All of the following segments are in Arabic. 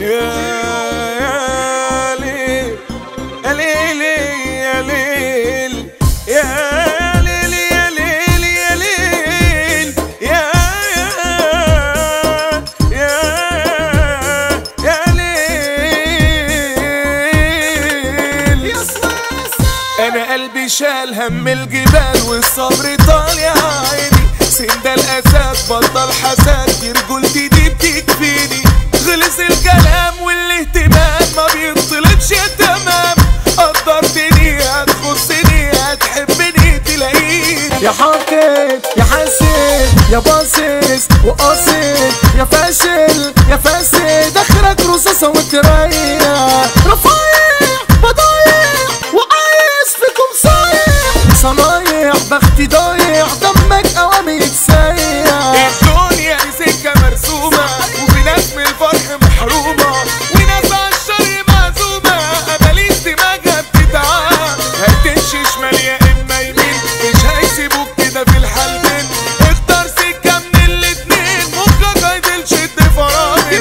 ليل يا ليل يا ليل يا ليل يا ليل يا ليل يا ليل. انا قلبي شال هم الجبال والصبر طال يا عيني، سند الاسد بطل حسد، دي رجولتي دي بتكفيني، خلص الكلام والاهتمام ما بيطلبش تمام، قدرتني هتخصني هتحبني تلاقيني، يا حاطط يا حاسد يا باصص وقاصد يا فاشل يا فاسد، اخرك رصاصة وتريح، رفايع بضايع وعايز فيكم صايع، صنايع بختي ضايع دمك اوامي سايع، الدنيا دي سكة مرسومة وفي ناس من الفرح محرومة وناس عالشر معزومة، قباليس دماغها بتتعب، هتمشي شمال يا اما يمين مش هيسيبوك كده في الحالتين، اختار سكة من الاتنين مخك هيشد فرامل،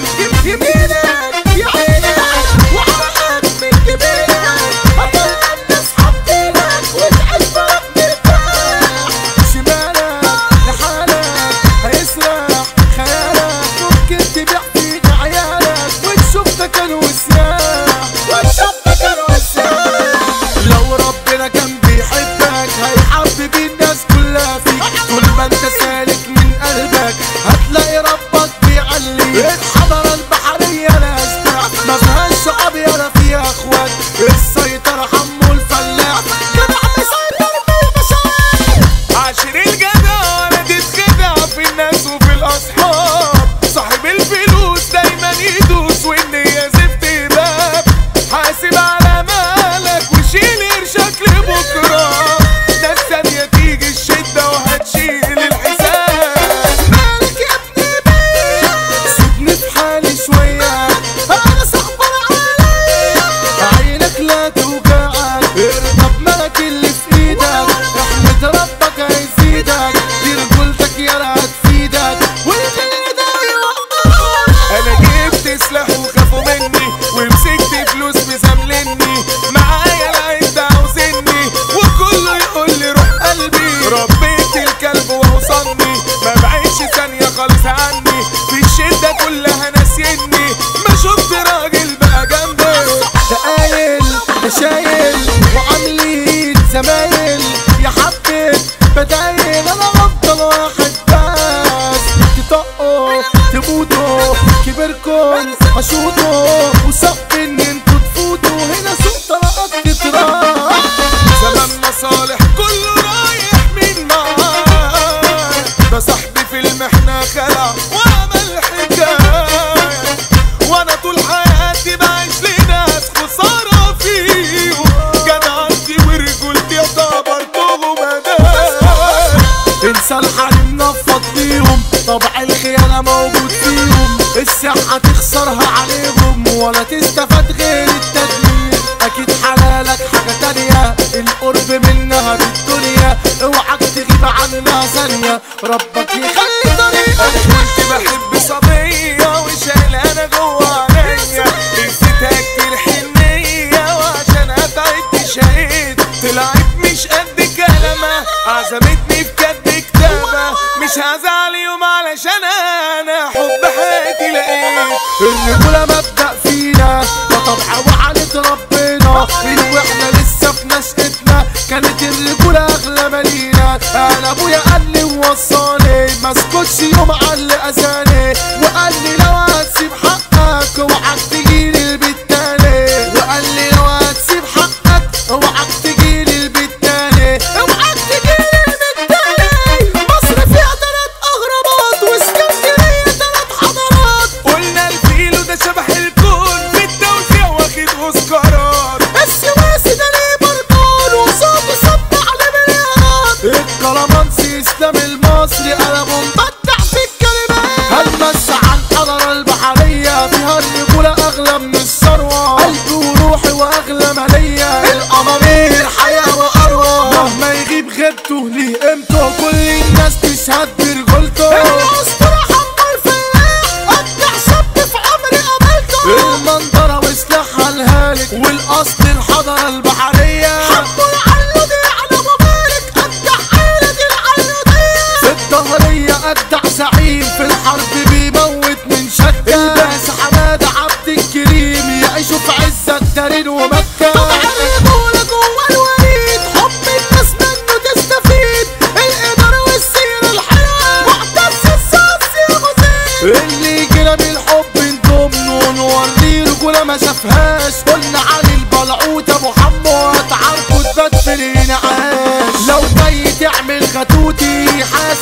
يمينك يا عينك وعرقك من جبينك، هتلقى تسحب ايدك وتعيش فرق مرتاح، شمالك لحالك هيسرح خيالك، ممكن تبيع فيك عيالك وتشوف مكان وسياح، وتشوف مكان وسياح، لو ربنا كان بيحبك هيحبب الناس كلها فيك، طول ما انت سالك من قلبك هتلاقي ربك بيعليك، الحضارة البحرية لازمة ما فيهاش شعب يلا فيها اخوات، السيطرة حمو الفلاح جدع مسيطر بالبشر، عاشر الجدع ولا تتخدع في الناس وفي الاصحاب، صاحب الفلوس دايما يدوس والنية زفت باب، حاسب على مالك وشيل قرشك لبكره، ناس ثانية تيجي الشدة وهتشيل الحساب، مالك يا ابني بيا سيبني في حالي شوية، انا صعبان عليا، عينك لا توجعك، ارضى بملك اللي في ايدك، احمد ربك هيزيدك، دي رجولتك يالا هتفيدك، والغير ده يوقعك، انا جبت سلاح وخافوا مني ومسكت فلوس مزاملني، معايا العيب ده عاوزني وكله يقول لي روح قلبي، ربيت الكلب وهوصلني ما بعيش ثانية خالص عني، في الشدة كلها ناسيني ما شفت راجل بقى جنبي، ده قايل ده شايل وعاملين زمايل، يا حبة بدايل انا افضل واحد بس، تطقوا تموتوا كبركم اشوطوا وصف ان انتوا تفوتوا، هنا سوق طلقات تتراح، زمان مصالح كله رايح من معاه، ده صاحبي في المحنة خلع وعمل حكاية، وانا طول حياتي بعيش لناس خسارة فيهم، جدعنتي ورجولتي اعتبرتهم أداة، انسى الحريم نفض فيهم، طبع الخيانة موجود فيهم، الصحة تخسرها عليهم ولا تستفاد غير التدمير، اكيد حلالك حاجة تانية القرب منها بالدنيا، اوعك تغيب عنها ثانية ربك يخلي طريقك، انا كنت بحب صبية وشايل انا جوا عينيا، نسيتها كتير حنية وعشان تعبت شقيت، طلعت مش قد كلامها عزمتني في كتب كتابة، مش هزعل يوم علشان انا حب حياتي لقيت، الرجولة مبدأ فينا ده طبع وعلة ربنا، من واحنا لسه في نشأتنا كانت الرجولة اغلى مالينا، انا ابويا قال لي ووصاني مسكتش يوم على اذاني، وقال لي لو هتسيب حقك اوعك تجيلي البيت تاني، وقال لي لو هتسيب حقك اوعك تجيلي البيت تاني، اوعك تجيلي البيت تاني، مصر فيها 3 اهرامات واسكندرية 3 حضارات، قلنا الفيلو ده شبح الكون في التوزيع واخد اوسكارات، السواسي ده ليه برطان وصوته سمع لمليارات، الكلامانسي اسلام المصري قلبه مبدع في الكلمات، هنمس عن الحضارة البحرية فيها الرجولة اغلى من الثروة، قلبي وروحي واغلى مالية، الامامير حياة واروى، مهما يغيب غيبته ليه قيمته، كل الناس تشهد برجولته، الاسطورة حمو الفلاح ابدع شاب في عمري قابلته، الحرب بيموت من شكة. الباس حمادة عبد الكريم يعيشوا في عزة دارين ومكة. طبعا الرجولة جوه الوريد، حب الناس منه تستفيد، الإدارة والسيرة الحلوة، معتز الصف يا أبو زيد. اللي يجينا بالحب نضمنه نوريه رجولة ما شافهاش. قلنا علي البلعوت أبو حمو هتعرفوا تبات في الانعاش. لو جاي تعمل غتوتي